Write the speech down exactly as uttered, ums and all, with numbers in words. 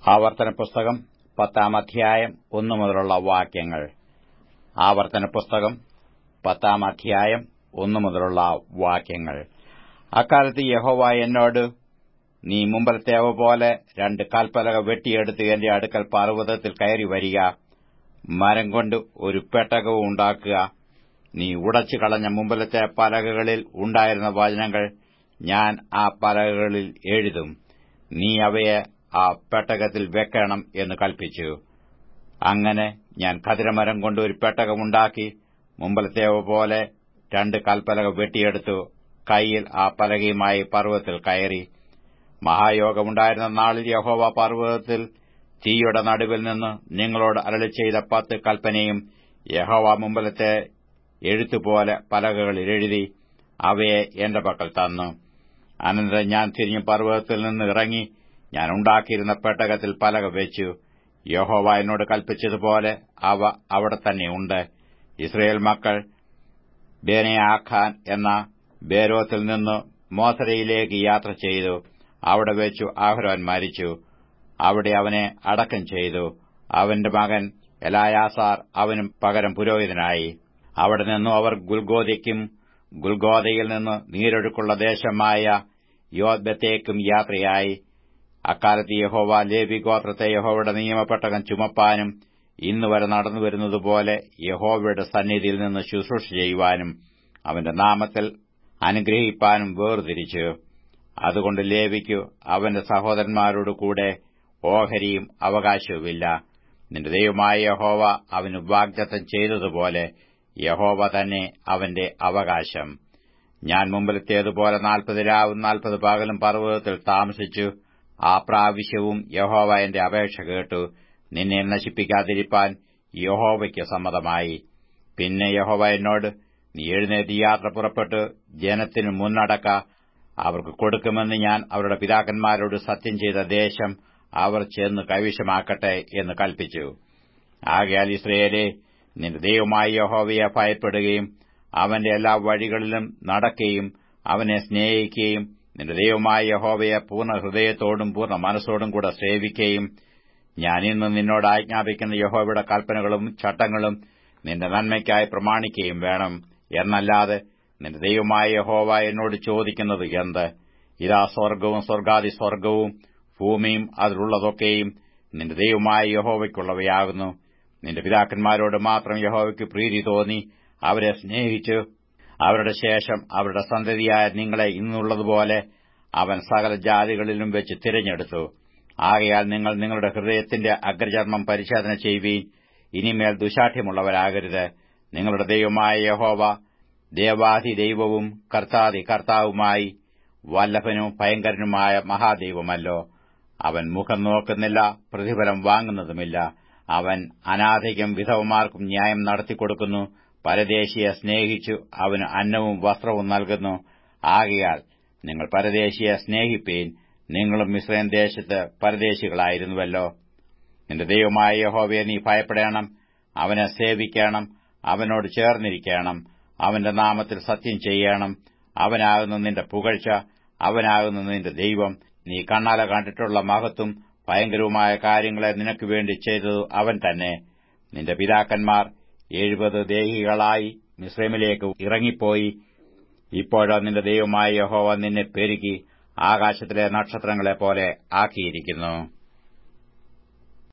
ആവർത്തന പുസ്തകം പത്താം അധ്യായം ഒന്നു മുതലുള്ള വാക്യങ്ങൾ. ആവർത്തന പുസ്തകം പത്താം അധ്യായം ഒന്നു മുതലുള്ള വാക്യങ്ങൾ. അക്കാലത്ത് യഹോവ എന്നോട്, നീ മുമ്പത്തേവ പോലെ രണ്ട് കാൽപ്പലക വെട്ടിയെടുത്ത് എന്റെ അടുക്കൽ പർവ്വതത്തിൽ കയറി വരിക. മരം കൊണ്ട് ഒരു പെട്ടകവും ഉണ്ടാക്കുക. നീ ഉടച്ചു കളഞ്ഞ മുമ്പിലത്തെ പലകകളിൽ ഉണ്ടായിരുന്ന വചനങ്ങൾ ഞാൻ ആ പലകകളിൽ എഴുതും. നീ അവയെ ആ പെട്ടകത്തിൽ വെക്കണം എന്ന് കൽപ്പിച്ചു. അങ്ങനെ ഞാൻ ഖദിരമരം കൊണ്ട് ഒരു പെട്ടകമുണ്ടാക്കി മുമ്പലത്തേവ പോലെ രണ്ട് കൽപ്പലക വെട്ടിയെടുത്തു കൈയിൽ ആ പലകയുമായി പർവ്വതത്തിൽ കയറി. മഹായോഗമുണ്ടായിരുന്ന നാളിൽ യഹോവ പർവ്വതത്തിൽ തീയുടെ നടുവിൽ നിന്ന് നിങ്ങളോട് അരുളിച്ചെയ്ത പത്ത് കൽപ്പനയും യഹോവ മുമ്പലത്തെ എഴുത്തുപോലെ പലകകളിൽ എഴുതി അവയെ എന്റെ പക്കൽ തന്നു. അനന്തരം ഞാൻ തിരിഞ്ഞ് പർവ്വതത്തിൽ നിന്ന് ഇറങ്ങി ഞാൻ ഉണ്ടാക്കിയിരുന്ന പെട്ടകത്തിൽ പലക വെച്ചു. യഹോവ എന്നോട് കൽപ്പിച്ചതുപോലെ അവ അവിടെ തന്നെയുണ്ട്. ഇസ്രയേൽ മക്കൾ ബേനയാഖാൻ എന്ന ബേരോത്തിൽ നിന്ന് മോസരയിലേക്ക് യാത്ര ചെയ്തു. അവിടെ വെച്ചു അഹരോൻ മരിച്ചു. അവിടെ അവനെ അടക്കം ചെയ്തു. അവന്റെ മകൻ എലായാസാർ അവനും പകരം പുരോഹിതനായി. അവിടെ നിന്നു അവർ ഗുൽഗോദയ്ക്കും ഗുൽഗോദയിൽ നിന്ന് നീരൊഴുക്കുള്ള ദേശമായ യോത്ബത്തേക്കും യാത്രയായി. അക്കാലത്ത് യഹോവ ലേവി ഗോത്രത്തെ യഹോവയുടെ നിയമപ്പെട്ടകം ചുമപ്പാനും ഇന്നുവരെ നടന്നുവരുന്നതുപോലെ യഹോവയുടെ സന്നിധിയിൽ നിന്ന് ശുശ്രൂഷ ചെയ്യുവാനും അവന്റെ നാമത്തിൽ അനുഗ്രഹിപ്പാനും വേർതിരിച്ചു. അതുകൊണ്ട് ലേവിക്കു അവന്റെ സഹോദരന്മാരോട് കൂടെ ഓഹരിയും അവകാശവുമില്ല. നിന്റെ ദൈവമായ യഹോവ അവന് വാഗ്ദത്തം ചെയ്തതുപോലെ യഹോവ തന്നെ അവന്റെ അവകാശം. ഞാൻ മുമ്പിലത്തേതുപോലെ നാൽപ്പത് രാവും നാൽപ്പത് പകലും പർവ്വതത്തിൽ താമസിച്ചു. ആ പ്രാവശ്യവും യഹോവ എന്റെ അപേക്ഷ കേട്ടു. നിന്നെ നശിപ്പിക്കാതിരിപ്പാൻ യഹോവയ്ക്ക് സമ്മതമായി. പിന്നെ യഹോവ എന്നോട്, നീ എഴുന്നേറ്റ് യാത്ര പുറപ്പെട്ട് ജനത്തിനു മുന്നടക്ക. അവർക്ക് കൊടുക്കുമെന്ന് ഞാൻ അവരുടെ പിതാക്കന്മാരോട് സത്യം ചെയ്ത ദേശം അവർ ചെന്ന് കൈവശമാക്കട്ടെ എന്ന് കൽപ്പിച്ചു. ആകയാൽ ഇസ്രയേലേ, നിന്റെ ദൈവമായ യഹോവയെ ഭയപ്പെടുകയും അവന്റെ എല്ലാ വഴികളിലും നടക്കുകയും അവനെ സ്നേഹിക്കുകയും നിന്റെ ദൈവമായ യഹോവയെ പൂർണ്ണ ഹൃദയത്തോടും പൂർണ്ണ മനസ്സോടും കൂടെ സേവിക്കുകയും ഞാൻ ഇന്ന് നിന്നോട് ആജ്ഞാപിക്കുന്ന യഹോവയുടെ കൽപ്പനകളും ചട്ടങ്ങളും നിന്റെ നന്മയ്ക്കായി പ്രമാണിക്കുകയും വേണം. എന്നല്ലാതെ നിന്റെ ദൈവമായ യഹോവ എന്നോട് ചോദിക്കുന്നത് എന്ത്? ഇതാ സ്വർഗ്ഗവും സ്വർഗ്ഗാദി സ്വർഗ്ഗവും ഭൂമിയും അതിലുള്ളതൊക്കെയും നിന്റെ ദൈവമായ യഹോവയ്ക്കുള്ളവയാകുന്നു. നിന്റെ പിതാക്കന്മാരോട് മാത്രം യഹോവയ്ക്ക് പ്രീതി തോന്നി അവരെ സ്നേഹിച്ചു അവരുടെ ശേഷം അവരുടെ സന്തതിയായ നിങ്ങളെ ഇന്നുള്ളതുപോലെ അവൻ സകല ജാതികളിലും വെച്ച് തിരഞ്ഞെടുത്തു. ആകയാൽ നിങ്ങൾ നിങ്ങളുടെ ഹൃദയത്തിന്റെ അഗ്രചർമ്മം പരിശോധന ചെയ്യുവീൻ. ഇനിമേൽ ദുശാഠ്യമുള്ളവരാകരുത്. നിങ്ങളുടെ ദൈവമായ യഹോവ ദേവാധി ദൈവവും കർത്താദി കർത്താവുമായി വല്ലഭനും ഭയങ്കരനുമായ മഹാദൈവമല്ലോ. അവൻ മുഖം നോക്കുന്നില്ല, പ്രതിഫലം വാങ്ങുന്നതുമില്ല. അവൻ അനാഥയ്ക്കും വിധവമാർക്കും ന്യായം നടത്തിക്കൊടുക്കുന്നു. പരദേശിയെ സ്നേഹിച്ചു അവന് അന്നവും വസ്ത്രവും നൽകുന്നു. ആകയാൽ നിങ്ങൾ പരദേശിയെ സ്നേഹിപ്പീൻ. നിങ്ങളും മിസ്രയീം ദേശത്ത് പരദേശികളായിരുന്നുവല്ലോ. നിന്റെ ദൈവമായ യഹോവയെ നീ ഭയപ്പെടേണം, അവനെ സേവിക്കണം, അവനോട് ചേർന്നിരിക്കണം, അവന്റെ നാമത്തിൽ സത്യം ചെയ്യണം. അവനാകുന്നു നിന്റെ പുകഴ്ച, അവനാകുന്നു നിന്റെ ദൈവം. നീ കണ്ണാല കണ്ടിട്ടുള്ള മഹത്തും ഭയങ്കരവുമായ കാര്യങ്ങളെ നിനക്ക് വേണ്ടി ചെയ്തത് അവൻ തന്നെ. നിന്റെ പിതാക്കന്മാർ എഴുപത് ദേഹികളായി മിസ്രയീമിലേക്ക് ഇറങ്ങിപ്പോയി. ഇപ്പോഴോ നിന്റെ ദൈവമായ യഹോവ നിന്നെ പെരുക്കി ആകാശത്തിലെ നക്ഷത്രങ്ങളെപ്പോലെ ആക്കിയിരിക്കുന്നു.